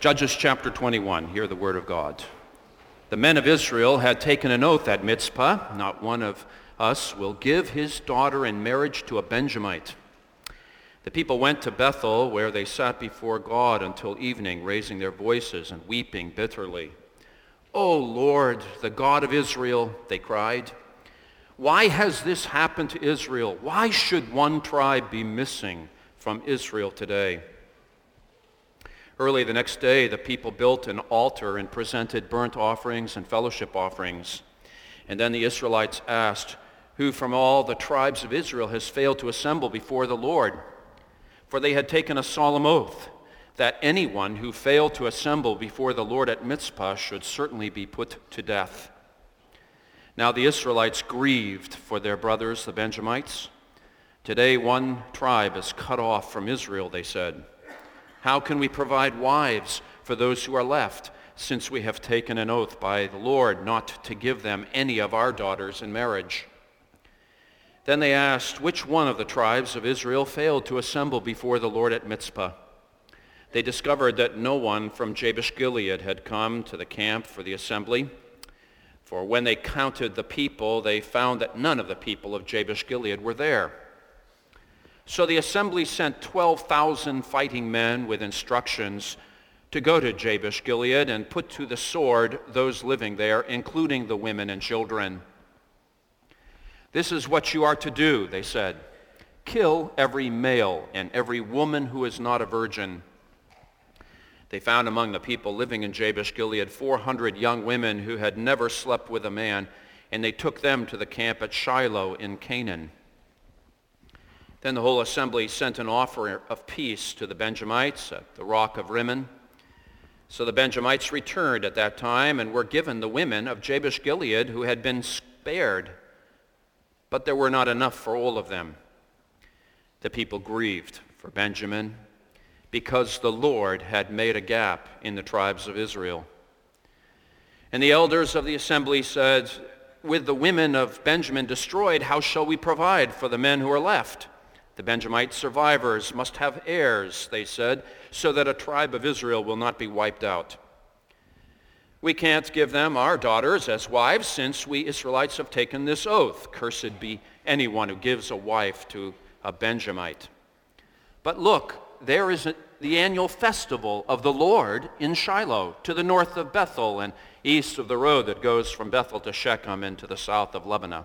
Judges chapter 21, hear the word of God. The men of Israel had taken an oath at Mizpah, not one of us will give his daughter in marriage to a Benjamite. The people went to Bethel, where they sat before God until evening, raising their voices and weeping bitterly. "O Lord, the God of Israel," they cried, "why has this happened to Israel? Why should one tribe be missing from Israel today?" Early the next day, the people built an altar and presented burnt offerings and fellowship offerings. And then the Israelites asked, "Who from all the tribes of Israel has failed to assemble before the Lord?" For they had taken a solemn oath that anyone who failed to assemble before the Lord at Mizpah should certainly be put to death. Now the Israelites grieved for their brothers, the Benjamites. "Today one tribe is cut off from Israel," they said. "How can we provide wives for those who are left, since we have taken an oath by the Lord not to give them any of our daughters in marriage?" Then they asked, which one of the tribes of Israel failed to assemble before the Lord at Mizpah? They discovered that no one from Jabesh-Gilead had come to the camp for the assembly. For when they counted the people, they found that none of the people of Jabesh-Gilead were there. So the assembly sent 12,000 fighting men with instructions to go to Jabesh-Gilead and put to the sword those living there, including the women and children. "This is what you are to do," they said. "Kill every male and every woman who is not a virgin." They found among the people living in Jabesh-Gilead 400 young women who had never slept with a man, and they took them to the camp at Shiloh in Canaan. Then the whole assembly sent an offer of peace to the Benjamites at the rock of Rimmon. So the Benjamites returned at that time and were given the women of Jabesh-Gilead who had been spared, but there were not enough for all of them. The people grieved for Benjamin because the Lord had made a gap in the tribes of Israel. And the elders of the assembly said, "With the women of Benjamin destroyed, how shall we provide for the men who are left? The Benjamite survivors must have heirs," they said, "so that a tribe of Israel will not be wiped out. We can't give them our daughters as wives, since we Israelites have taken this oath. Cursed be anyone who gives a wife to a Benjamite. But look, there is the annual festival of the Lord in Shiloh, to the north of Bethel and east of the road that goes from Bethel to Shechem and to the south of Lebanon."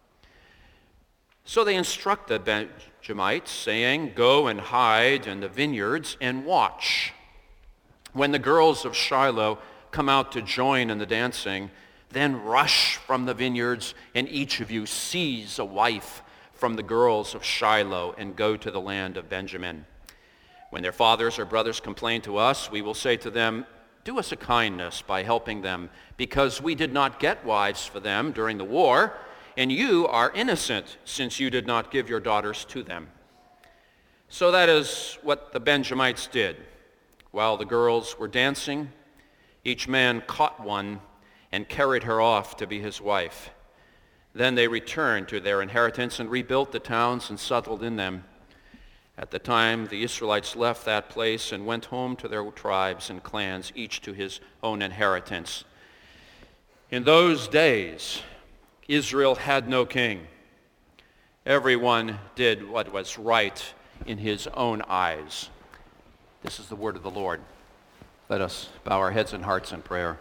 So they instructed the Benjamites, saying, "Go and hide in the vineyards and watch. When the girls of Shiloh come out to join in the dancing, then rush from the vineyards, and each of you seize a wife from the girls of Shiloh and go to the land of Benjamin. When their fathers or brothers complain to us, we will say to them, 'Do us a kindness by helping them, because we did not get wives for them during the war, and you are innocent, since you did not give your daughters to them.'" So that is what the Benjamites did. While the girls were dancing, each man caught one and carried her off to be his wife. Then they returned to their inheritance and rebuilt the towns and settled in them. At the time, the Israelites left that place and went home to their tribes and clans, each to his own inheritance. In those days, Israel had no king. Everyone did what was right in his own eyes. This is the word of the Lord. Let us bow our heads and hearts in prayer.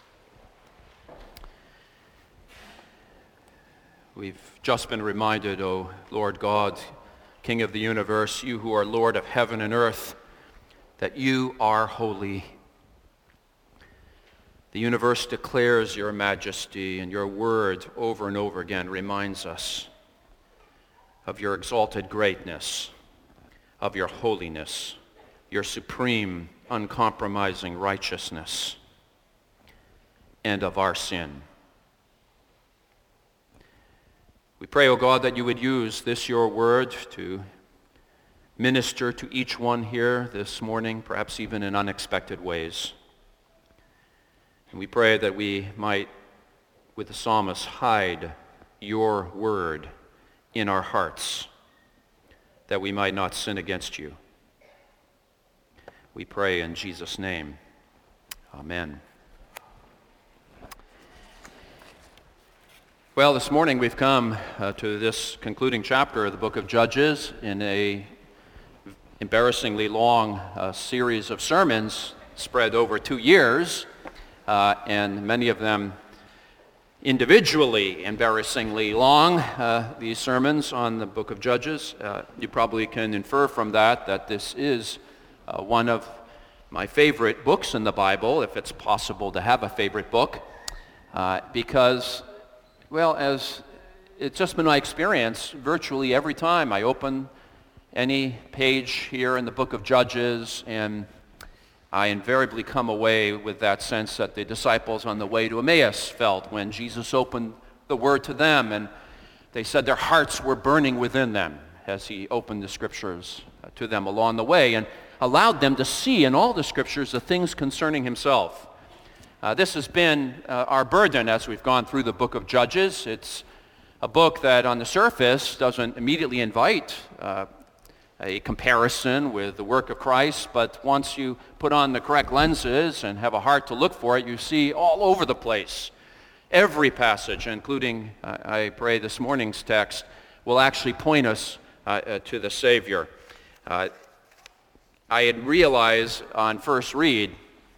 We've just been reminded, O Lord God, King of the universe, you who are Lord of heaven and earth, that you are holy. The universe declares your majesty, and your word over and over again reminds us of your exalted greatness, of your holiness, your supreme, uncompromising righteousness, and of our sin. We pray, O God, that you would use this, your word, to minister to each one here this morning, perhaps even in unexpected ways. And we pray that we might, with the psalmist, hide your word in our hearts, that we might not sin against you. We pray in Jesus' name. Amen. Well, this morning we've come to this concluding chapter of the book of Judges in a embarrassingly long series of sermons spread over 2 years, and many of them individually embarrassingly long, these sermons on the book of Judges. You probably can infer from that this is one of my favorite books in the Bible, if it's possible to have a favorite book, because, well, as it's just been my experience, virtually every time I open any page here in the book of Judges, and I invariably come away with that sense that the disciples on the way to Emmaus felt when Jesus opened the word to them, and they said their hearts were burning within them as he opened the scriptures to them along the way and allowed them to see in all the scriptures the things concerning himself. This has been our burden as we've gone through the book of Judges. It's a book that on the surface doesn't immediately invite a comparison with the work of Christ, but once you put on the correct lenses and have a heart to look for it, you see all over the place. Every passage, including, I pray, this morning's text, will actually point us to the Savior. I had realized on first read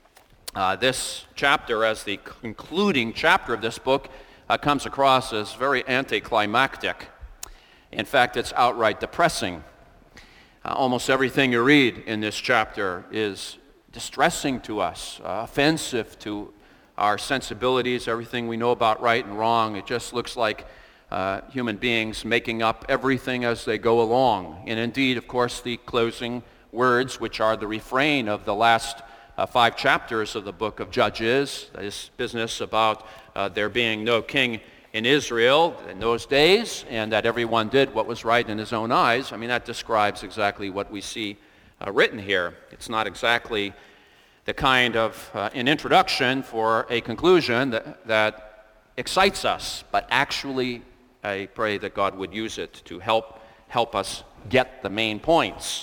this chapter as the concluding chapter of this book comes across as very anticlimactic. In fact, it's outright depressing. Almost everything you read in this chapter is distressing to us, offensive to our sensibilities, everything we know about right and wrong. It just looks like human beings making up everything as they go along. And indeed, of course, the closing words, which are the refrain of the last 5 chapters of the book of Judges, this business about there being no king in Israel in those days, and that everyone did what was right in his own eyes. I mean, that describes exactly what we see written here. It's not exactly the kind of an introduction for a conclusion that excites us, but actually I pray that God would use it to help us get the main points.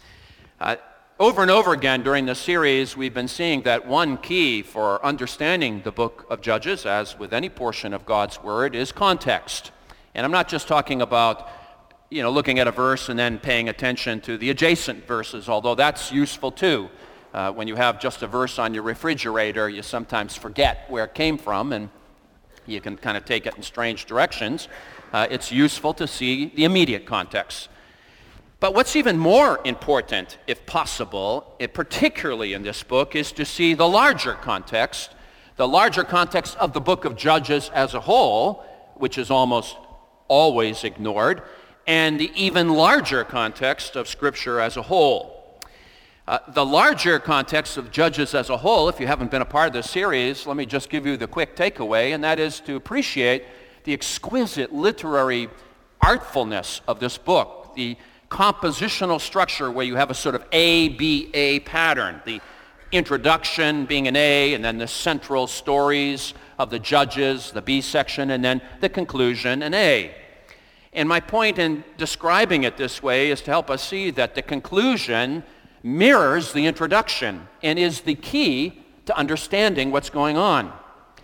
Over and over again during this series, we've been seeing that one key for understanding the book of Judges, as with any portion of God's Word, is context. And I'm not just talking about, looking at a verse and then paying attention to the adjacent verses, although that's useful too. When you have just a verse on your refrigerator, you sometimes forget where it came from, and you can kind of take it in strange directions. It's useful to see the immediate context. But what's even more important, if possible, particularly in this book, is to see the larger context of the book of Judges as a whole, which is almost always ignored, and the even larger context of Scripture as a whole. The larger context of Judges as a whole, if you haven't been a part of this series, let me just give you the quick takeaway, and that is to appreciate the exquisite literary artfulness of this book, the compositional structure where you have a sort of A-B-A pattern, the introduction being an A, and then the central stories of the judges, the B section, and then the conclusion, an A. And my point in describing it this way is to help us see that the conclusion mirrors the introduction and is the key to understanding what's going on.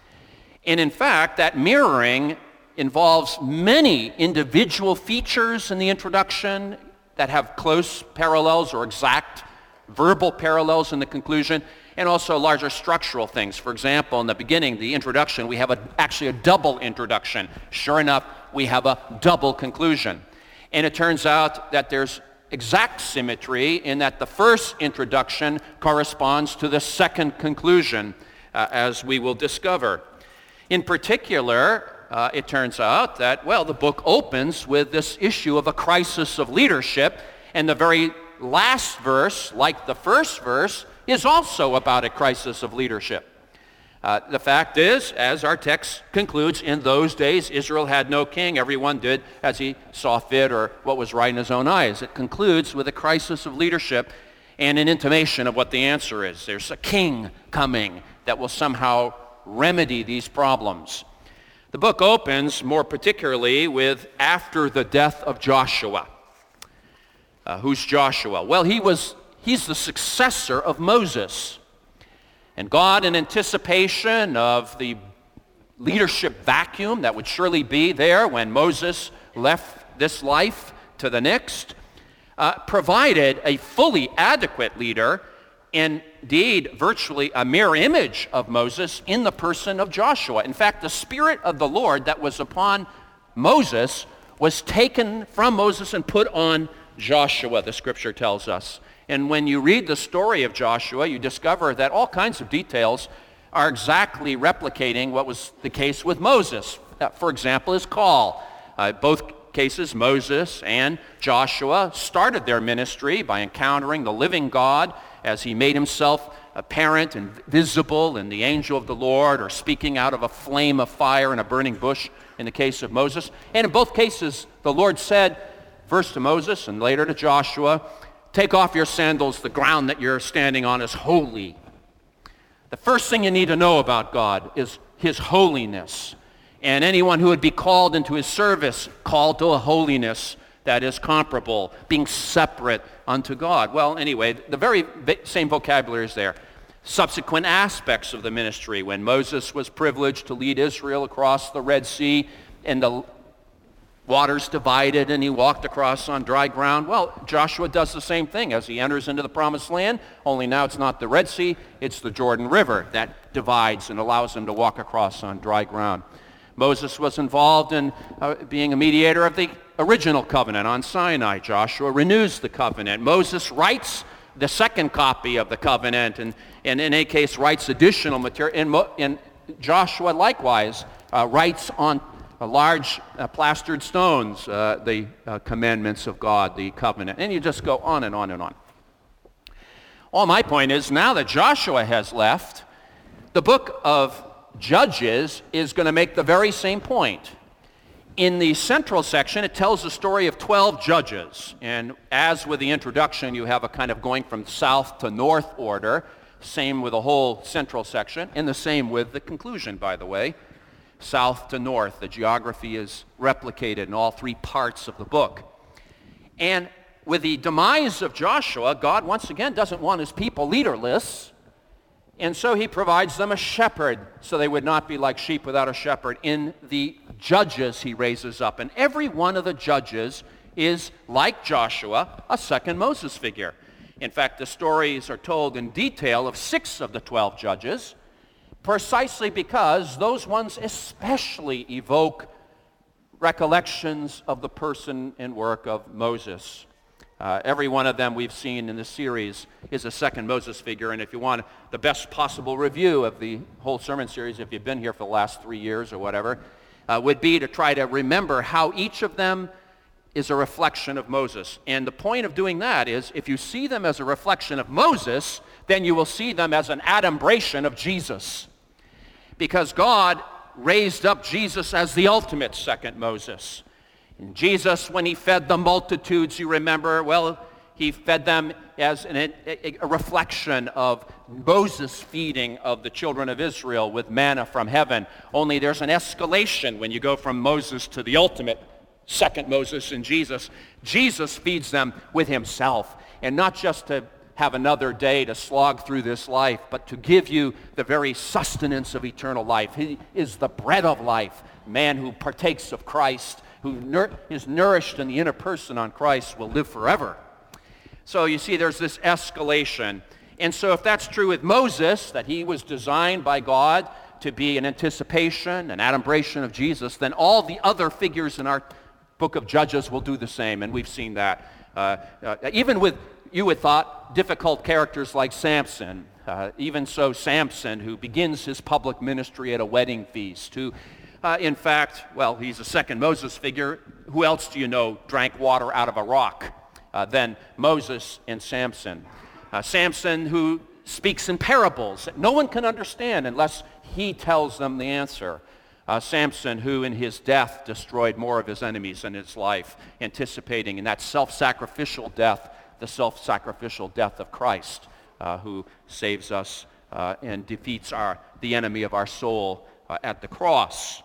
And in fact, that mirroring involves many individual features in the introduction that have close parallels or exact verbal parallels in the conclusion, and also larger structural things. For example, in the beginning, the introduction, we have actually a double introduction. Sure enough, we have a double conclusion. And it turns out that there's exact symmetry in that the first introduction corresponds to the second conclusion, as we will discover. In particular, it turns out that, the book opens with this issue of a crisis of leadership, and the very last verse, like the first verse, is also about a crisis of leadership. The fact is, as our text concludes, in those days Israel had no king. Everyone did as he saw fit or what was right in his own eyes. It concludes with a crisis of leadership and an intimation of what the answer is. There's a king coming that will somehow remedy these problems. The book opens more particularly with after the death of Joshua. Who's Joshua? Well, he's the successor of Moses. And God, in anticipation of the leadership vacuum that would surely be there when Moses left this life to the next, provided a fully adequate leader, indeed virtually a mirror image of Moses in the person of Joshua. In fact, the Spirit of the Lord that was upon Moses was taken from Moses and put on Joshua, the scripture tells us. And when you read the story of Joshua, you discover that all kinds of details are exactly replicating what was the case with Moses. For example, his call. Both cases, Moses and Joshua started their ministry by encountering the living God as he made himself apparent and visible in the angel of the Lord, or speaking out of a flame of fire in a burning bush in the case of Moses. And in both cases, the Lord said, first to Moses and later to Joshua, "Take off your sandals, the ground that you're standing on is holy." The first thing you need to know about God is his holiness. And anyone who would be called into his service, called to a holiness that is comparable, being separate unto God. Well, anyway, the very same vocabulary is there. Subsequent aspects of the ministry, when Moses was privileged to lead Israel across the Red Sea and the waters divided and he walked across on dry ground. Well, Joshua does the same thing as he enters into the Promised Land, only now it's not the Red Sea, it's the Jordan River that divides and allows him to walk across on dry ground. Moses was involved in being a mediator of the original covenant on Sinai. Joshua renews the covenant. Moses writes the second copy of the covenant, and in any case writes additional material. And Joshua likewise writes on large plastered stones the commandments of God, the covenant. And you just go on and on and on. All my point is, now that Joshua has left, the book of Judges is going to make the very same point. In the central section, it tells the story of 12 judges. And as with the introduction, you have a kind of going from south to north order. Same with the whole central section, and the same with the conclusion, by the way. South to north, the geography is replicated in all three parts of the book. And with the demise of Joshua, God once again doesn't want his people leaderless. And so he provides them a shepherd, so they would not be like sheep without a shepherd. In the judges he raises up. And every one of the judges is, like Joshua, a second Moses figure. In fact, the stories are told in detail of 6 of the 12 judges, precisely because those ones especially evoke recollections of the person and work of Moses. Every one of them we've seen in this series is a second Moses figure, and if you want the best possible review of the whole sermon series, if you've been here for the last 3 years or whatever, would be to try to remember how each of them is a reflection of Moses. And the point of doing that is, if you see them as a reflection of Moses, then you will see them as an adumbration of Jesus. Because God raised up Jesus as the ultimate second Moses. And Jesus, when he fed the multitudes, you remember, well, he fed them as a reflection of Moses' feeding of the children of Israel with manna from heaven. Only there's an escalation when you go from Moses to the ultimate second Moses in Jesus. Jesus feeds them with himself, and not just to have another day to slog through this life, but to give you the very sustenance of eternal life. He is the bread of life. Man who partakes of Christ, who is nourished in the inner person on Christ, will live forever. So you see, there's this escalation. And so if that's true with Moses, that he was designed by God to be an anticipation, an adumbration of Jesus, then all the other figures in our book of Judges will do the same, and we've seen that. Even with, you would thought, difficult characters like Samson. Even so, Samson, who begins his public ministry at a wedding feast, who in fact, well, he's a second Moses figure. Who else do you know drank water out of a rock than Moses and Samson? Samson, who speaks in parables that no one can understand unless he tells them the answer. Samson, who in his death destroyed more of his enemies in his life, anticipating in that self-sacrificial death, the self-sacrificial death of Christ, who saves us and defeats the enemy of our soul at the cross.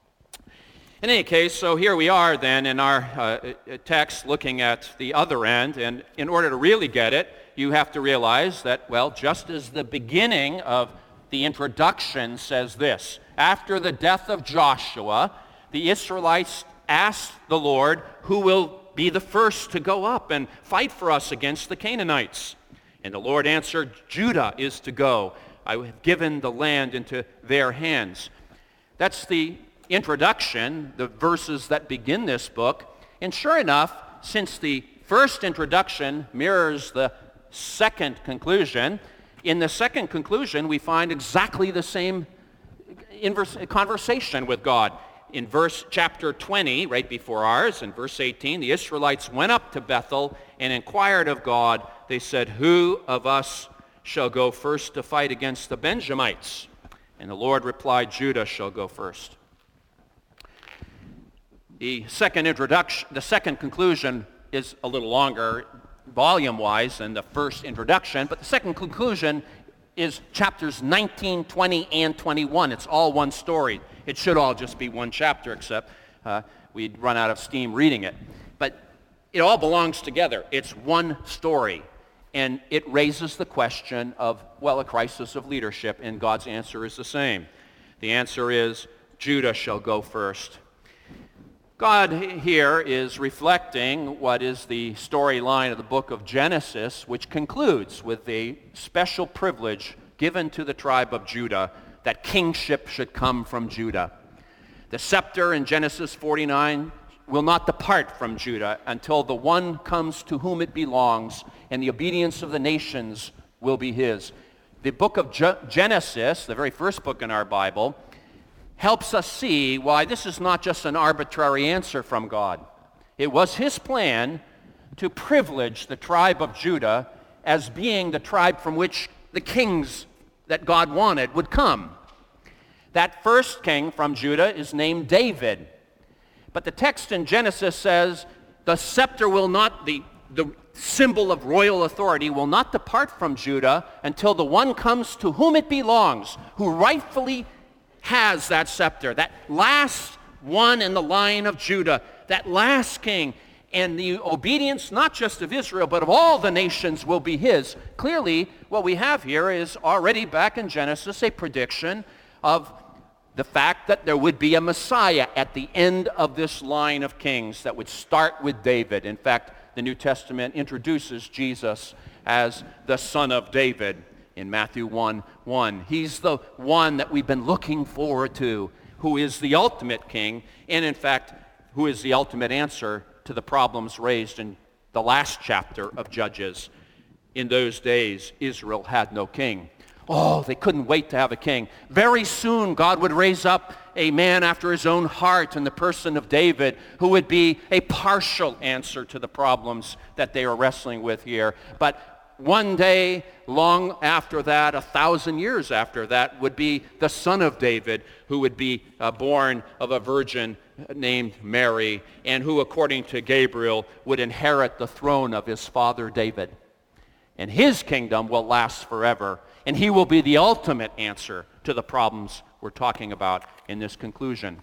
In any case, so here we are then in our text looking at the other end, and in order to really get it, you have to realize that, well, just as the beginning of the introduction says this, after the death of Joshua, the Israelites asked the Lord, who will be the first to go up and fight for us against the Canaanites? And the Lord answered, Judah is to go. I have given the land into their hands. That's the introduction, the verses that begin this book. And sure enough, since the first introduction mirrors the second conclusion, in the second conclusion we find exactly the same conversation with God. In chapter 20, right before ours, in verse 18, the Israelites went up to Bethel and inquired of God. They said, who of us shall go first to fight against the Benjamites? And the Lord replied, Judah shall go first. The second conclusion is a little longer volume-wise than the first introduction, but the second conclusion is chapters 19, 20, and 21. It's all one story. It should all just be one chapter, except we'd run out of steam reading it. But it all belongs together. It's one story. And it raises the question of, well, a crisis of leadership, and God's answer is the same. The answer is, Judah shall go first. God here is reflecting what is the storyline of the book of Genesis, which concludes with a special privilege given to the tribe of Judah, that kingship should come from Judah. The scepter in Genesis 49 will not depart from Judah until the one comes to whom it belongs, and the obedience of the nations will be his. The book of Genesis, the very first book in our Bible, helps us see why this is not just an arbitrary answer from God. It was his plan to privilege the tribe of Judah as being the tribe from which the kings that God wanted would come. That first king from Judah is named David. But the text in Genesis says, the scepter will not, the symbol of royal authority will not depart from Judah until the one comes to whom it belongs, who rightfully has that scepter, that last one in the line of Judah, that last king. And the obedience not just of Israel, but of all the nations will be his. Clearly, what we have here is already back in Genesis a prediction of the fact that there would be a Messiah at the end of this line of kings that would start with David. In fact, the New Testament introduces Jesus as the son of David in Matthew 1:1. He's the one that we've been looking forward to, who is the ultimate king, and in fact, who is the ultimate answer to the problems raised in the last chapter of Judges. In those days, Israel had no king. Oh, they couldn't wait to have a king. Very soon, God would raise up a man after his own heart in the person of David, who would be a partial answer to the problems that they are wrestling with here. But one day, long after that, 1,000 years after that, would be the son of David, who would be born of a virgin named Mary, and who, according to Gabriel, would inherit the throne of his father David. And his kingdom will last forever, and he will be the ultimate answer to the problems we're talking about in this conclusion.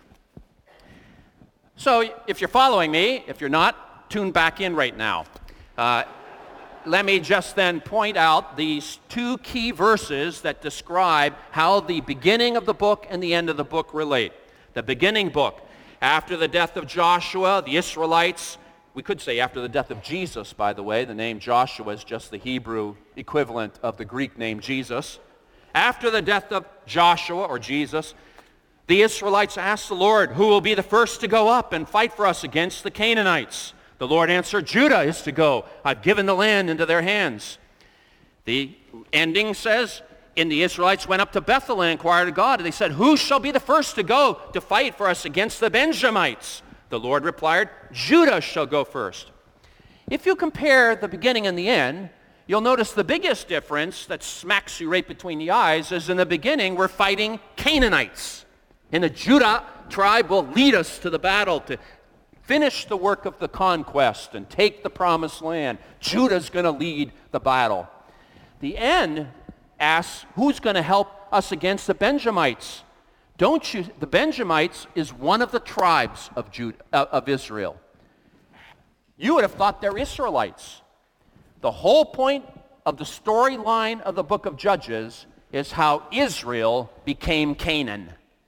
So if you're following me, if you're not, tune back in right now. Let me just then point out these two key verses that describe how the beginning of the book and the end of the book relate. The beginning book, after the death of Joshua, the Israelites, we could say after the death of Jesus, by the way. The name Joshua is just the Hebrew equivalent of the Greek name Jesus. After the death of Joshua, or Jesus, the Israelites asked the Lord, who will be the first to go up and fight for us against the Canaanites? The Lord answered, Judah is to go. I've given the land into their hands. The ending says, and the Israelites went up to Bethel and inquired of God. And they said, who shall be the first to go to fight for us against the Benjamites? The Lord replied, Judah shall go first. If you compare the beginning and the end, you'll notice the biggest difference that smacks you right between the eyes is in the beginning we're fighting Canaanites. And the Judah tribe will lead us to the battle to finish the work of the conquest and take the promised land. Judah's going to lead the battle. The end asks, who's going to help us against the Benjamites? The Benjamites is one of the tribes of Israel. You would have thought they're Israelites. The whole point of the storyline of the book of Judges is how Israel became Canaan.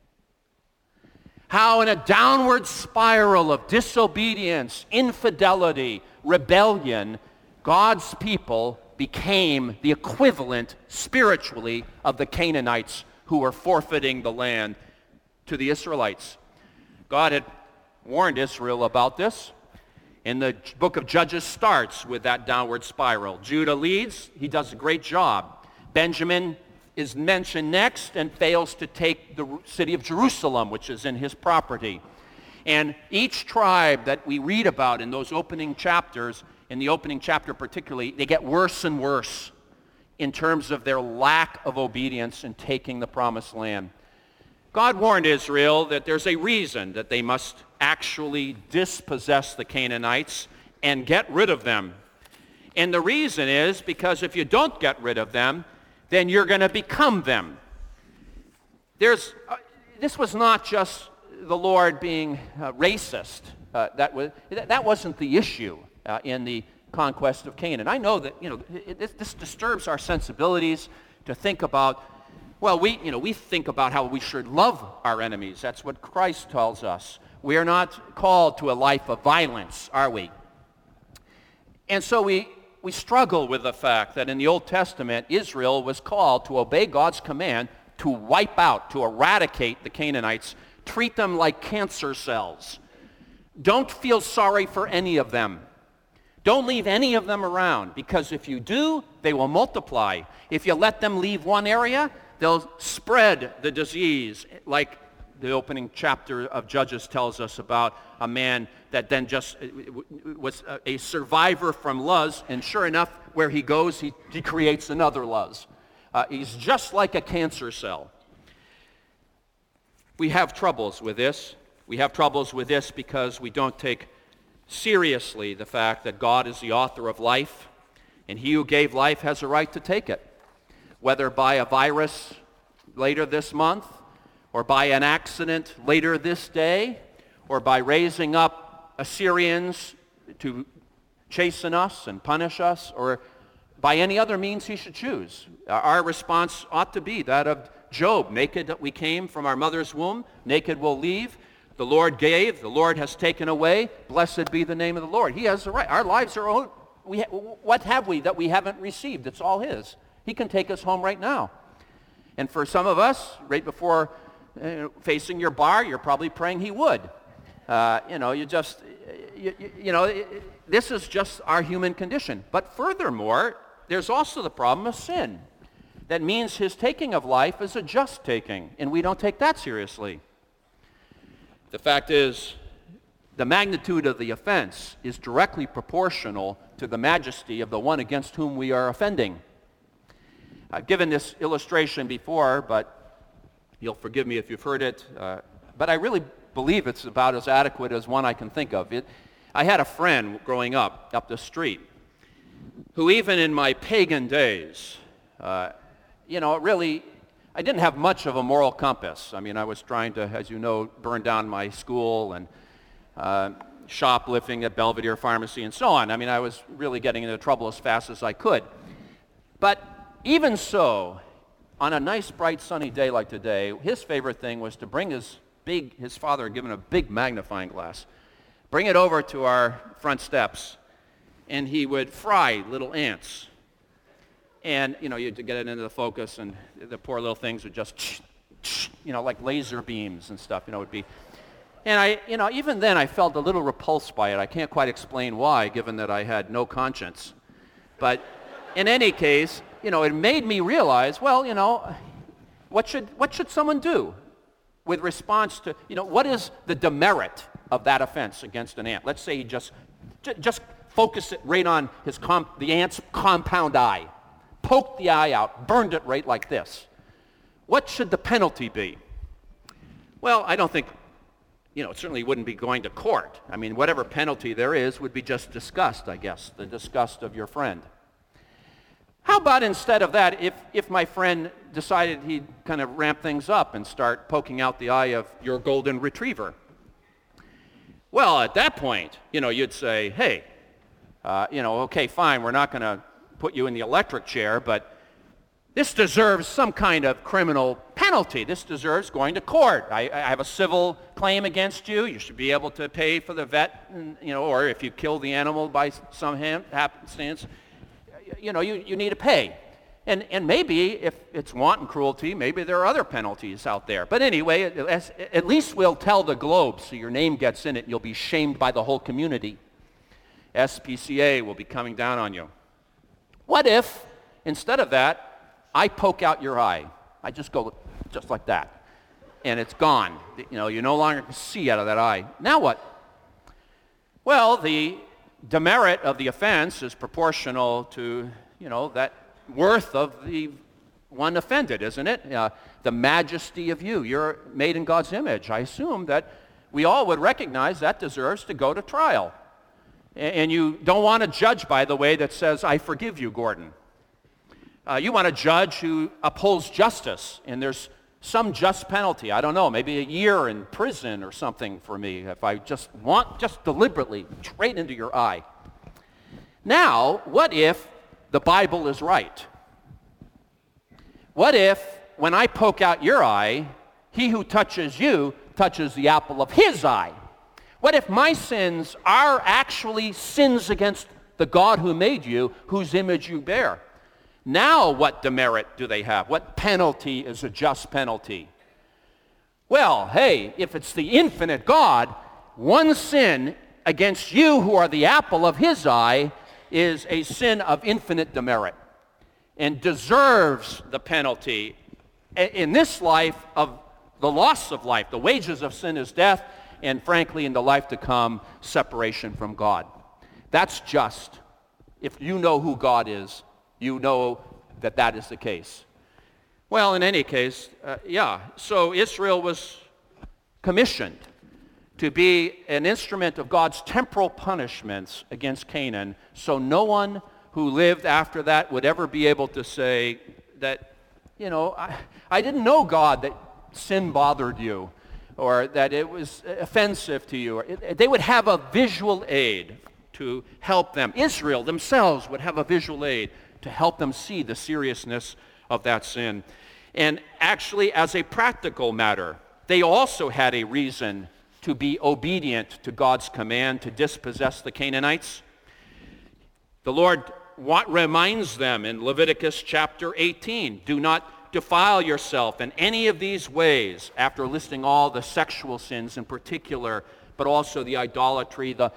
How in a downward spiral of disobedience, infidelity, rebellion, God's people became the equivalent spiritually of the Canaanites who were forfeiting the land to the Israelites. God had warned Israel about this. And the book of Judges starts with that downward spiral. Judah leads. He does a great job. Benjamin is mentioned next and fails to take the city of Jerusalem, which is in his property. And each tribe that we read about in those opening chapters, in the opening chapter particularly, they get worse and worse in terms of their lack of obedience in taking the promised land. God warned Israel that there's a reason that they must actually dispossess the Canaanites and get rid of them. And the reason is because if you don't get rid of them, then you're going to become them. This was not just the Lord being racist. That wasn't the issue in the conquest of Canaan. I know that this disturbs our sensibilities to think about. Well, we think about how we should love our enemies. That's what Christ tells us. We are not called to a life of violence, are we? And so we struggle with the fact that in the Old Testament, Israel was called to obey God's command to wipe out, to eradicate the Canaanites, treat them like cancer cells. Don't feel sorry for any of them. Don't leave any of them around, because if you do, they will multiply. If you let them leave one area, they'll spread the disease, like the opening chapter of Judges tells us about a man that then just was a survivor from Luz, and sure enough, where he goes, he creates another Luz. He's just like a cancer cell. We have troubles with this. We have troubles with this because we don't take seriously the fact that God is the author of life, and he who gave life has a right to take it. Whether by a virus later this month, or by an accident later this day, or by raising up Assyrians to chasten us and punish us, or by any other means he should choose. Our response ought to be that of Job. Naked we came from our mother's womb, naked we'll leave. The Lord gave, the Lord has taken away. Blessed be the name of the Lord. He has the right. Our lives are own. What have we that we haven't received? It's all his. He can take us home right now. And for some of us, right before facing your bar, you're probably praying he would. This is just our human condition. But furthermore, there's also the problem of sin. That means his taking of life is a just taking, and we don't take that seriously. The fact is, the magnitude of the offense is directly proportional to the majesty of the one against whom we are offending. I've given this illustration before, but you'll forgive me if you've heard it. But I really believe it's about as adequate as one I can think of. I had a friend growing up the street who even in my pagan days, really, I didn't have much of a moral compass. I mean, I was trying to, as you know, burn down my school and shoplifting at Belvedere Pharmacy and so on. I mean, I was really getting into trouble as fast as I could. But even so, on a nice, bright, sunny day like today, his favorite thing was to bring his father had given a big magnifying glass, bring it over to our front steps, and he would fry little ants. And, you'd get it into the focus, and the poor little things would just, like laser beams and stuff, would be. And even then I felt a little repulsed by it. I can't quite explain why, given that I had no conscience. But in any case, it made me realize, well, what should someone do with response to, what is the demerit of that offense against an ant? Let's say he just focused it right on the ant's compound eye. Poked the eye out, burned it right like this. What should the penalty be? Well, I don't think, it certainly wouldn't be going to court. I mean, whatever penalty there is would be just disgust, I guess, the disgust of your friend. How about instead of that, if my friend decided he'd kind of ramp things up and start poking out the eye of your golden retriever? Well, at that point, you'd say, hey, okay, fine, we're not going to put you in the electric chair, but this deserves some kind of criminal penalty. This deserves going to court. I have a civil claim against you. You should be able to pay for the vet, or if you kill the animal by some happenstance, you need to pay. And maybe if it's wanton cruelty, maybe there are other penalties out there. But anyway, at least we'll tell the Globe so your name gets in it and you'll be shamed by the whole community. SPCA will be coming down on you. What if, instead of that, I poke out your eye? I just go just like that. And it's gone. You no longer can see out of that eye. Now what? Well, the demerit of the offense is proportional to, that worth of the one offended, isn't it? The majesty of you. You're made in God's image. I assume that we all would recognize that deserves to go to trial. And you don't want a judge, by the way, that says, I forgive you, Gordon. You want a judge who upholds justice, and there's some just penalty. I don't know, maybe a year in prison or something for me if I just deliberately straight into your eye. Now, what if the Bible is right? What if, when I poke out your eye, he who touches you touches the apple of his eye? What if my sins are actually sins against the God who made you, whose image you bear? Now what demerit do they have? What penalty is a just penalty? Well, hey, if it's the infinite God, one sin against you who are the apple of his eye is a sin of infinite demerit and deserves the penalty in this life of the loss of life. The wages of sin is death, and frankly, in the life to come, separation from God. That's just. If you know who God is, you know that that is the case. Well, in any case, so Israel was commissioned to be an instrument of God's temporal punishments against Canaan, so no one who lived after that would ever be able to say that, I didn't know, God, that sin bothered you, or that it was offensive to you. They would have a visual aid to help them. Israel themselves would have a visual aid to help them see the seriousness of that sin. And actually, as a practical matter, they also had a reason to be obedient to God's command to dispossess the Canaanites. The Lord reminds them in Leviticus chapter 18, do not defile yourself in any of these ways, after listing all the sexual sins in particular, but also the idolatry, the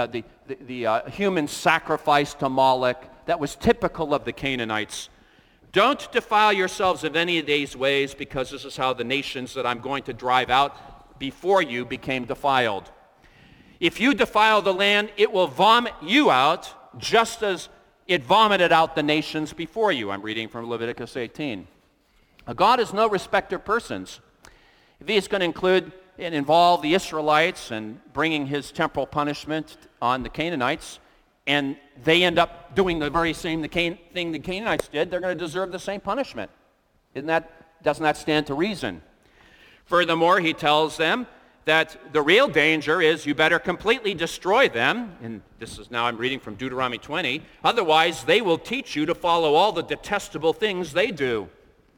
human sacrifice to Moloch that was typical of the Canaanites. Don't defile yourselves in any of these ways, because this is how the nations that I'm going to drive out before you became defiled. If you defile the land, it will vomit you out, just as it vomited out the nations before you. I'm reading from Leviticus 18. God is no respecter of persons. If he's going to include and involve the Israelites and bringing his temporal punishment on the Canaanites, and they end up doing the very same thing the Canaanites did, they're going to deserve the same punishment. Doesn't that stand to reason? Furthermore, he tells them that the real danger is you better completely destroy them, and this is now I'm reading from Deuteronomy 20, otherwise they will teach you to follow all the detestable things they do.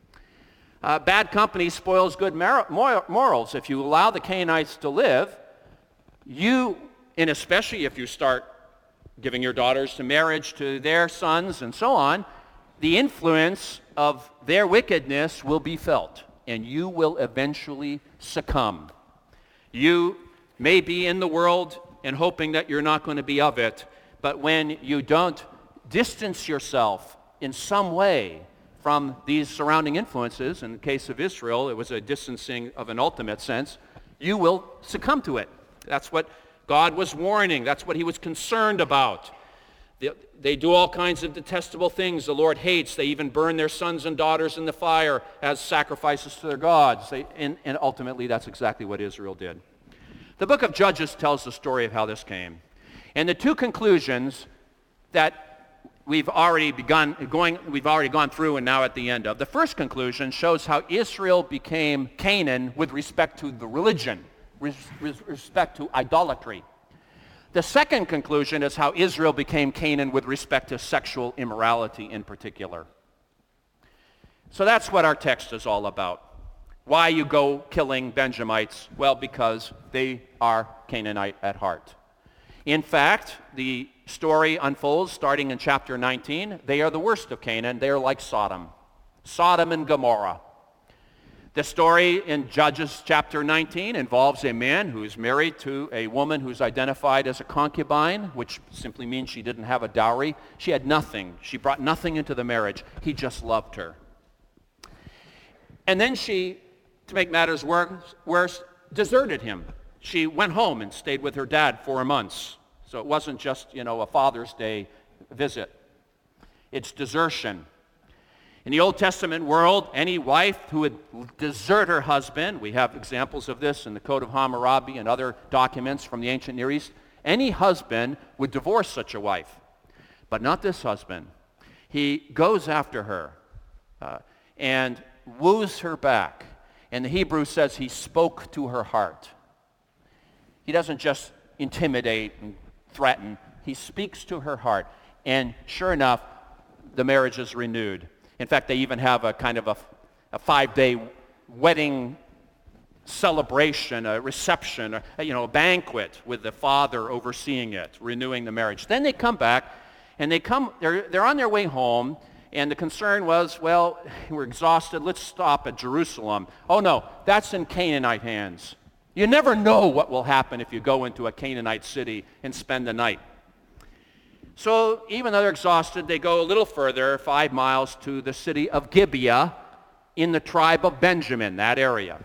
Bad company spoils good morals. If you allow the Canaanites to live, and especially if you start giving your daughters to marriage to their sons and so on, the influence of their wickedness will be felt, and you will eventually succumb. You may be in the world and hoping that you're not going to be of it, but when you don't distance yourself in some way from these surrounding influences, in the case of Israel, it was a distancing of an ultimate sense, you will succumb to it. That's what God was warning. That's what he was concerned about. They do all kinds of detestable things the Lord hates. They even burn their sons and daughters in the fire as sacrifices to their gods. And ultimately, that's exactly what Israel did. The book of Judges tells the story of how this came. And the two conclusions that we've already gone through and now at the end of. The first conclusion shows how Israel became Canaan with respect to the religion, with respect to idolatry. The second conclusion is how Israel became Canaan with respect to sexual immorality in particular. So that's what our text is all about. Why you go killing Benjamites? Well, because they are Canaanite at heart. In fact, the story unfolds starting in chapter 19. They are the worst of Canaan. They are like Sodom and Gomorrah. The story in Judges chapter 19 involves a man who is married to a woman who's identified as a concubine, which simply means she didn't have a dowry. She had nothing. She brought nothing into the marriage. He just loved her. And then she, to make matters worse, deserted him. She went home and stayed with her dad 4 months. So it wasn't just, a Father's Day visit. It's desertion. In the Old Testament world, any wife who would desert her husband, we have examples of this in the Code of Hammurabi and other documents from the ancient Near East, any husband would divorce such a wife. But not this husband. He goes after her and woos her back. And the Hebrew says he spoke to her heart. He doesn't just intimidate and threaten. He speaks to her heart. And sure enough, the marriage is renewed. In fact, they even have a kind of a 5-day wedding celebration, a reception, a banquet with the father overseeing it, renewing the marriage. Then they come back, and they're on their way home, and the concern was, well, we're exhausted, let's stop at Jerusalem. Oh no, that's in Canaanite hands. You never know what will happen if you go into a Canaanite city and spend the night. So even though they're exhausted, they go a little further, 5 miles, to the city of Gibeah in the tribe of Benjamin, that area.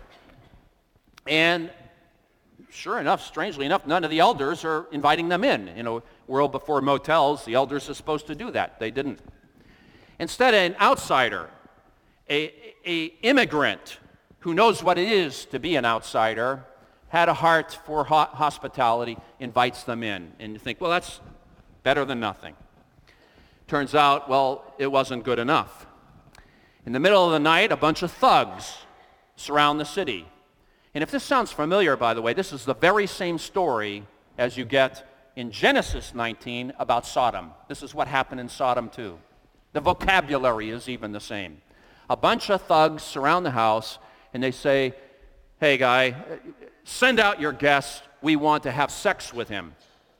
And sure enough, strangely enough, none of the elders are inviting them in. In a world before motels, the elders are supposed to do that. They didn't. Instead, an outsider, a immigrant who knows what it is to be an outsider, had a heart for hospitality, invites them in. And you think, well, that's better than nothing. Turns out, well, it wasn't good enough. In the middle of the night, a bunch of thugs surround the city. And if this sounds familiar, by the way, this is the very same story as you get in Genesis 19 about Sodom. This is what happened in Sodom too. The vocabulary is even the same. A bunch of thugs surround the house, and they say, hey, guy, send out your guest. We want to have sex with him.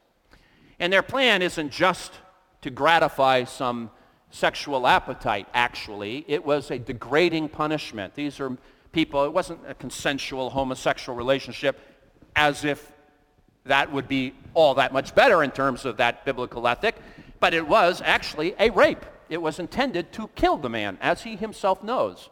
And their plan isn't just to gratify some sexual appetite, actually. It was a degrading punishment. These are people, it wasn't a consensual homosexual relationship, as if that would be all that much better in terms of that biblical ethic, but it was actually a rape. It was intended to kill the man, as he himself knows.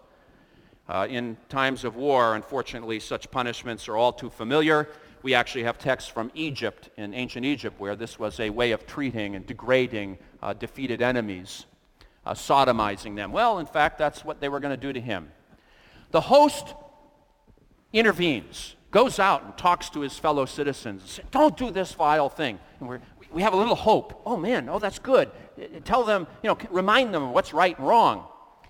In times of war, unfortunately, such punishments are all too familiar. We actually have texts from Egypt, in ancient Egypt, where this was a way of treating and degrading defeated enemies, sodomizing them. Well, in fact, that's what they were going to do to him. The host intervenes, goes out and talks to his fellow citizens. Says, don't do this vile thing. And we have a little hope. Oh, man, that's good. Tell them, remind them of what's right and wrong.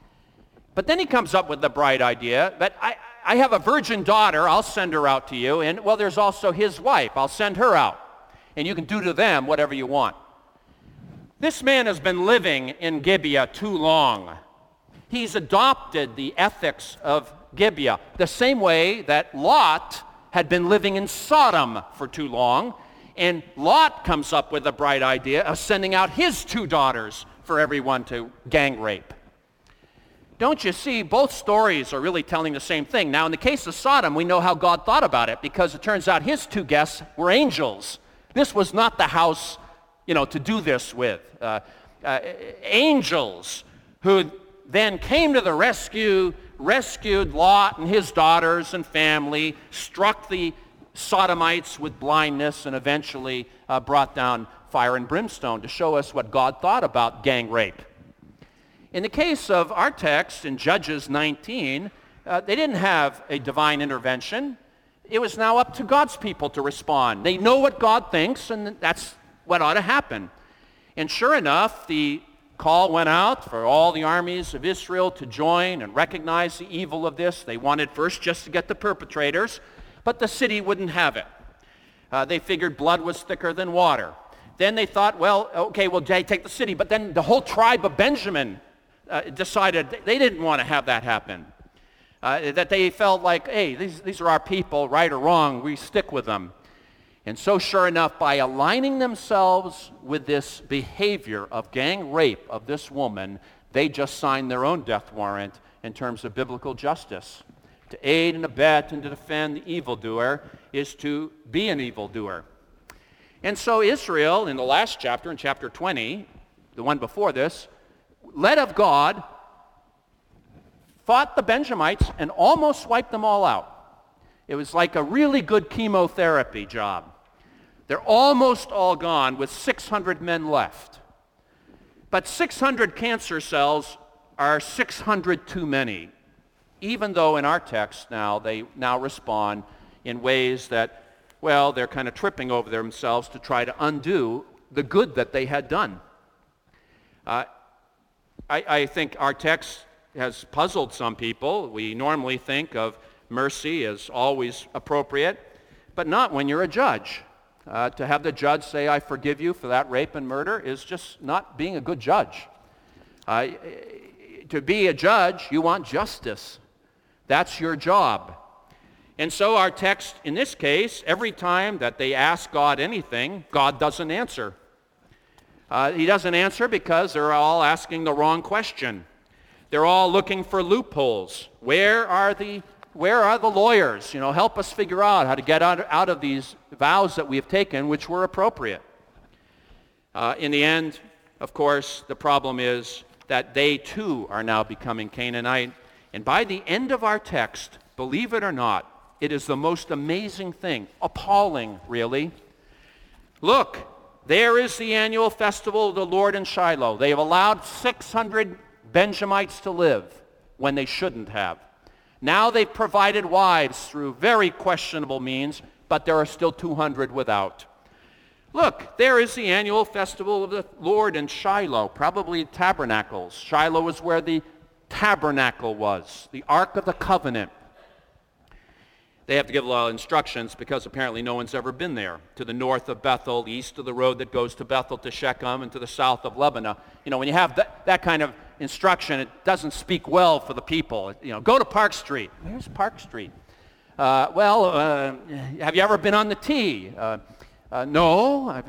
But then he comes up with the bright idea that I have a virgin daughter, I'll send her out to you, and well, there's also his wife, I'll send her out, and you can do to them whatever you want. This man has been living in Gibeah too long. He's adopted the ethics of Gibeah, the same way that Lot had been living in Sodom for too long, and Lot comes up with the bright idea of sending out his 2 daughters for everyone to gang rape. Don't you see, both stories are really telling the same thing. Now, in the case of Sodom, we know how God thought about it, because it turns out his 2 guests were angels. This was not the house, to do this with. Angels who then came to the rescue, rescued Lot and his daughters and family, struck the Sodomites with blindness, and eventually brought down fire and brimstone to show us what God thought about gang rape. In the case of our text in Judges 19, they didn't have a divine intervention. It was now up to God's people to respond. They know what God thinks, and that's what ought to happen. And sure enough, the call went out for all the armies of Israel to join and recognize the evil of this. They wanted first just to get the perpetrators, but the city wouldn't have it. They figured blood was thicker than water. Then they thought, well, okay, we'll take the city. But then the whole tribe of Benjamin decided they didn't want to have that happen. That they felt like, hey, these are our people, right or wrong, we stick with them. And so sure enough, by aligning themselves with this behavior of gang rape of this woman, they just signed their own death warrant in terms of biblical justice. To aid and abet and to defend the evildoer is to be an evildoer. And so Israel, in the last chapter, in chapter 20, the one before this, led of God, fought the Benjamites and almost wiped them all out. It was like a really good chemotherapy job. They're almost all gone with 600 men left. But 600 cancer cells are 600 too many, even though in our text now they now respond in ways that, well, they're kind of tripping over themselves to try to undo the good that they had done. I think our text has puzzled some people. We normally think of mercy as always appropriate, but not when you're a judge. To have the judge say, I forgive you for that rape and murder is just not being a good judge. To be a judge, you want justice. That's your job. And so our text in this case, every time that they ask God anything, God doesn't answer. He doesn't answer because they're all asking the wrong question. They're all looking for loopholes. Where are the lawyers? Help us figure out how to get out of these vows that we have taken, which were appropriate. In the end, of course, the problem is that they too are now becoming Canaanite. And by the end of our text, believe it or not, it is the most amazing thing, appalling, really. Look, there is the annual festival of the Lord in Shiloh. They have allowed 600 Benjamites to live when they shouldn't have. Now they've provided wives through very questionable means, but there are still 200 without. Look, there is the annual festival of the Lord in Shiloh, probably tabernacles. Shiloh is where the tabernacle was, the Ark of the Covenant. They have to give a lot of instructions because apparently no one's ever been there. To the north of Bethel, east of the road that goes to Bethel to Shechem, and to the south of Lebanon. When you have that kind of instruction, it doesn't speak well for the people. Go to Park Street. Where's Park Street? Have you ever been on the T? No.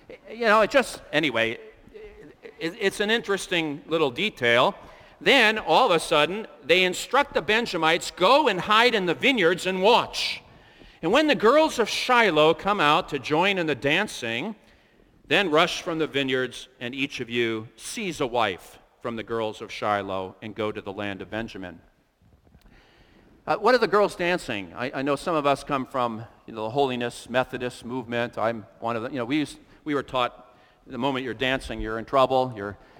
Anyway, it's an interesting little detail. Then, all of a sudden, they instruct the Benjamites, go and hide in the vineyards and watch. And when the girls of Shiloh come out to join in the dancing, then rush from the vineyards, and each of you seize a wife from the girls of Shiloh and go to the land of Benjamin. What are the girls dancing? I know some of us come from the Holiness Methodist movement. I'm one of them. We were taught the moment you're dancing, you're in trouble.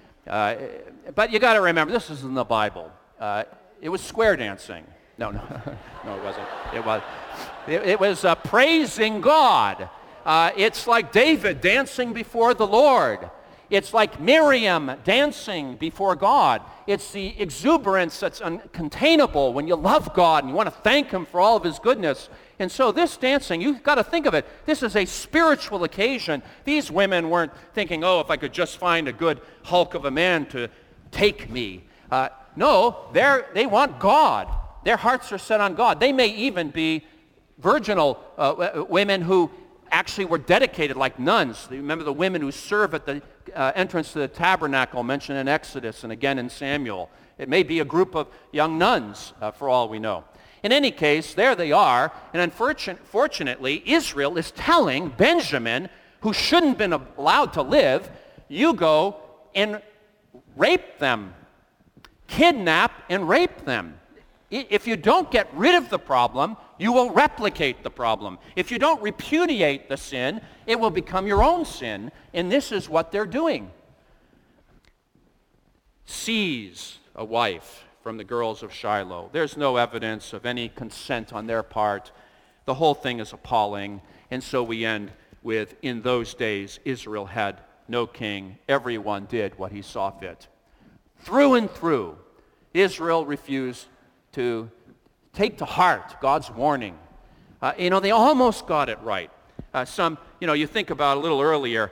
But you got to remember, this isn't the Bible. It was square dancing. No, it wasn't. It was praising God. It's like David dancing before the Lord. It's like Miriam dancing before God. It's the exuberance that's uncontainable when you love God and you want to thank Him for all of His goodness. And so this dancing, you've got to think of it, this is a spiritual occasion. These women weren't thinking, if I could just find a good hulk of a man to take me. No, they want God. Their hearts are set on God. They may even be virginal women who actually were dedicated like nuns. Remember the women who serve at the entrance to the tabernacle mentioned in Exodus and again in Samuel. It may be a group of young nuns for all we know. In any case, there they are, and unfortunately, Israel is telling Benjamin, who shouldn't have been allowed to live, you go and rape them, kidnap and rape them. If you don't get rid of the problem, you will replicate the problem. If you don't repudiate the sin, it will become your own sin, and this is what they're doing. Seize a wife from the girls of Shiloh. There's no evidence of any consent on their part. The whole thing is appalling, and so we end with, in those days, Israel had no king. Everyone did what he saw fit. Through and through, Israel refused to take to heart God's warning. They almost got it right. You think about a little earlier,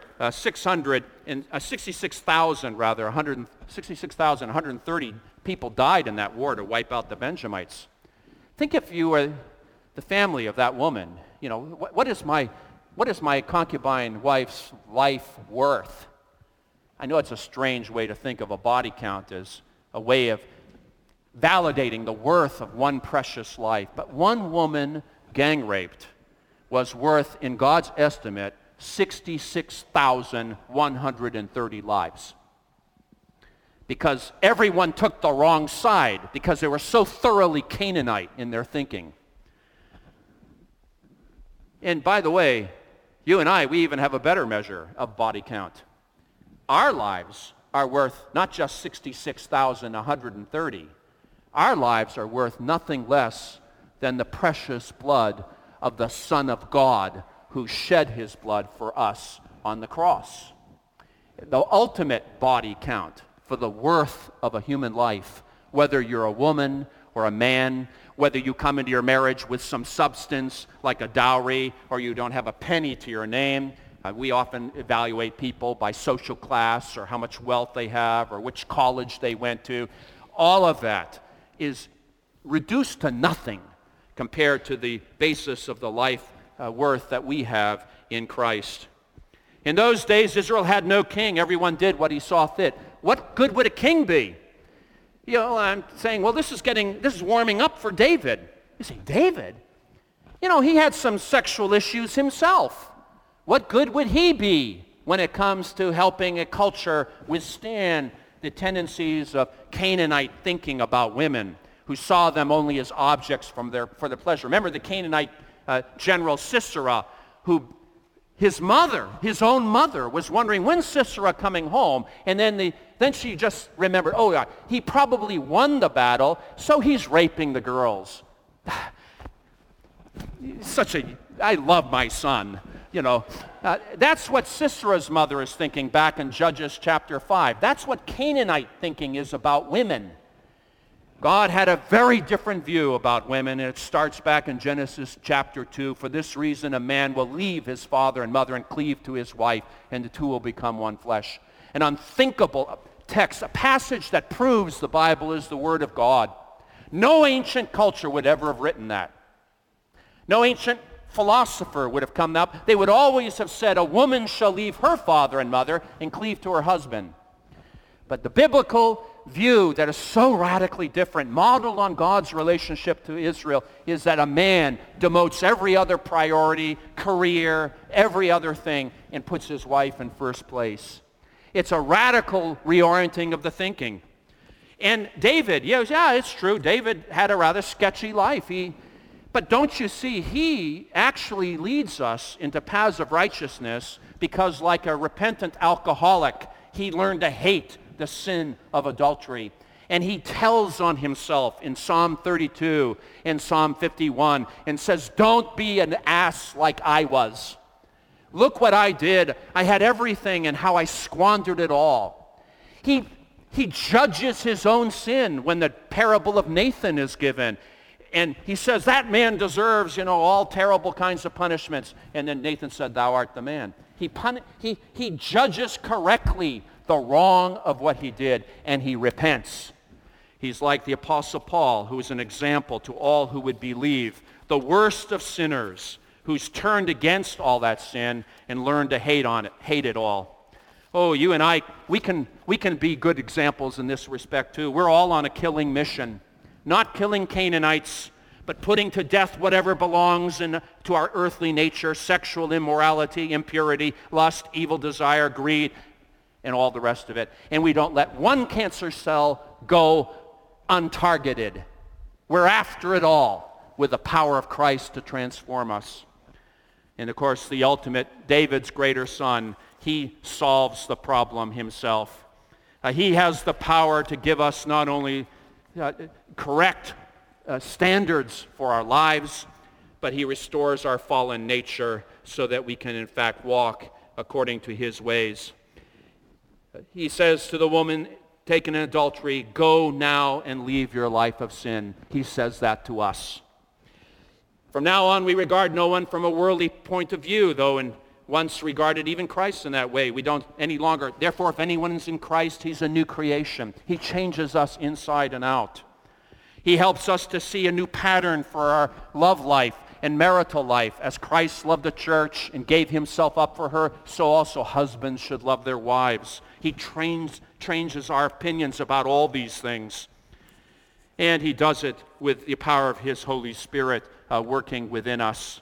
130 people died in that war to wipe out the Benjamites. Think if you were the family of that woman. What is my concubine wife's life worth? I know it's a strange way to think of a body count as a way of validating the worth of one precious life, but one woman gang raped was worth, in God's estimate, 66,130 lives. Because everyone took the wrong side, because they were so thoroughly Canaanite in their thinking. And by the way, you and I, we even have a better measure of body count. Our lives are worth not just 66,130. Our lives are worth nothing less than the precious blood of the Son of God who shed his blood for us on the cross. The ultimate body count for the worth of a human life, whether you're a woman or a man, whether you come into your marriage with some substance like a dowry or you don't have a penny to your name. We often evaluate people by social class or how much wealth they have or which college they went to. All of that is reduced to nothing compared to the basis of the life worth that we have in Christ. In those days, Israel had no king. Everyone did what he saw fit. What good would a king be? I'm saying, well, this is warming up for David. You say, David? He had some sexual issues himself. What good would he be when it comes to helping a culture withstand the tendencies of Canaanite thinking about women, who saw them only as objects for their pleasure? Remember the Canaanite general Sisera, who his own mother, was wondering, when's Sisera coming home? And then she just remembered, he probably won the battle, so he's raping the girls. I love my son. That's what Sisera's mother is thinking back in Judges chapter 5. That's what Canaanite thinking is about women. God had a very different view about women, and it starts back in Genesis chapter 2. For this reason, a man will leave his father and mother and cleave to his wife, and the two will become one flesh. An unthinkable text, a passage that proves the Bible is the Word of God. No ancient culture would ever have written that. No ancient philosopher would have come up. They would always have said, a woman shall leave her father and mother and cleave to her husband. But the biblical view that is so radically different, modeled on God's relationship to Israel, is that a man demotes every other priority, career, every other thing, and puts his wife in first place. It's a radical reorienting of the thinking. And David, it's true, David had a rather sketchy life. But don't you see, he actually leads us into paths of righteousness because, like a repentant alcoholic, he learned to hate the sin of adultery. And he tells on himself in Psalm 32 and Psalm 51 and says, don't be an ass like I was. Look what I did. I had everything and how I squandered it all. He judges his own sin when the parable of Nathan is given. And he says, that man deserves, all terrible kinds of punishments. And then Nathan said, thou art the man. He judges correctly the wrong of what he did, and he repents. He's like the Apostle Paul, who is an example to all who would believe, the worst of sinners, who's turned against all that sin and learned to hate it all. Oh, you and I, we can be good examples in this respect too. We're all on a killing mission. Not killing Canaanites, but putting to death whatever belongs to our earthly nature, sexual immorality, impurity, lust, evil desire, greed, and all the rest of it. And we don't let one cancer cell go untargeted. We're after it all with the power of Christ to transform us. And of course, the ultimate, David's greater son, he solves the problem himself. He has the power to give us not only correct standards for our lives, but he restores our fallen nature so that we can in fact walk according to his ways. He says to the woman taken in adultery, go now and leave your life of sin. He says that to us. From now on, we regard no one from a worldly point of view, though in once regarded even Christ in that way. We don't any longer. Therefore, if anyone is in Christ, he's a new creation. He changes us inside and out. He helps us to see a new pattern for our love life and marital life. As Christ loved the church and gave himself up for her, so also husbands should love their wives. He changes our opinions about all these things. And he does it with the power of his Holy Spirit working within us.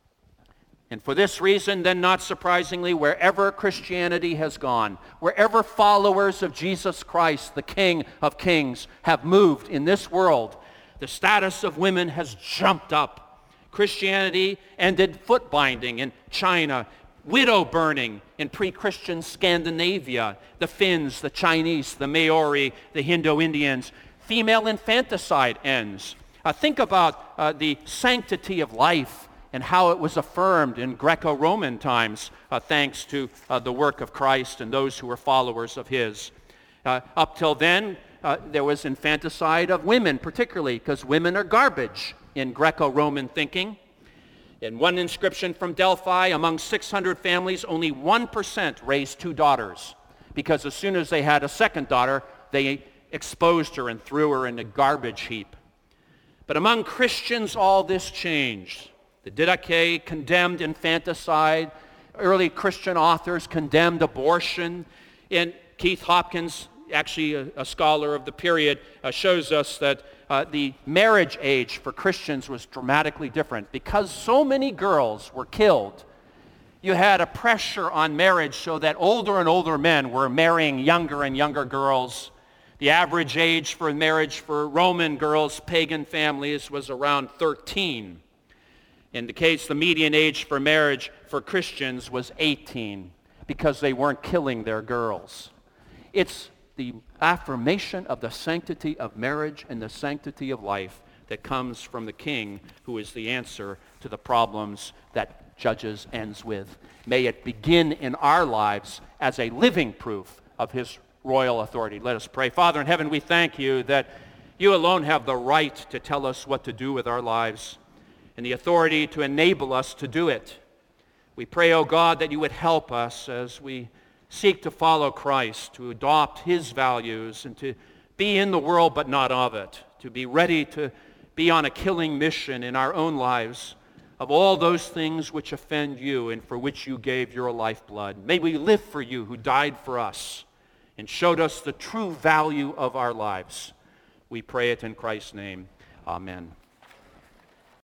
And for this reason, then not surprisingly, wherever Christianity has gone, wherever followers of Jesus Christ, the King of Kings, have moved in this world, the status of women has jumped up. Christianity ended foot binding in China, widow burning in pre-Christian Scandinavia, the Finns, the Chinese, the Maori, the Indo-Indians. Female infanticide ends. Think about the sanctity of life and how it was affirmed in Greco-Roman times, thanks to the work of Christ and those who were followers of his. Up till then, there was infanticide of women, particularly because women are garbage in Greco-Roman thinking. In one inscription from Delphi, among 600 families, only 1% raised 2 daughters, because as soon as they had a second daughter, they exposed her and threw her in a garbage heap. But among Christians, all this changed. The Didache condemned infanticide. Early Christian authors condemned abortion. And Keith Hopkins, actually a scholar of the period, shows us that the marriage age for Christians was dramatically different. Because so many girls were killed, you had a pressure on marriage so that older and older men were marrying younger and younger girls. The average age for marriage for Roman girls, pagan families, was around 13. In the case, the median age for marriage for Christians was 18 because they weren't killing their girls. It's the affirmation of the sanctity of marriage and the sanctity of life that comes from the King who is the answer to the problems that Judges ends with. May it begin in our lives as a living proof of his royal authority. Let us pray. Father in heaven, we thank you that you alone have the right to tell us what to do with our lives and the authority to enable us to do it. We pray, O God, that you would help us as we seek to follow Christ, to adopt his values, and to be in the world but not of it, to be ready to be on a killing mission in our own lives of all those things which offend you and for which you gave your lifeblood. May we live for you who died for us and showed us the true value of our lives. We pray it in Christ's name. Amen.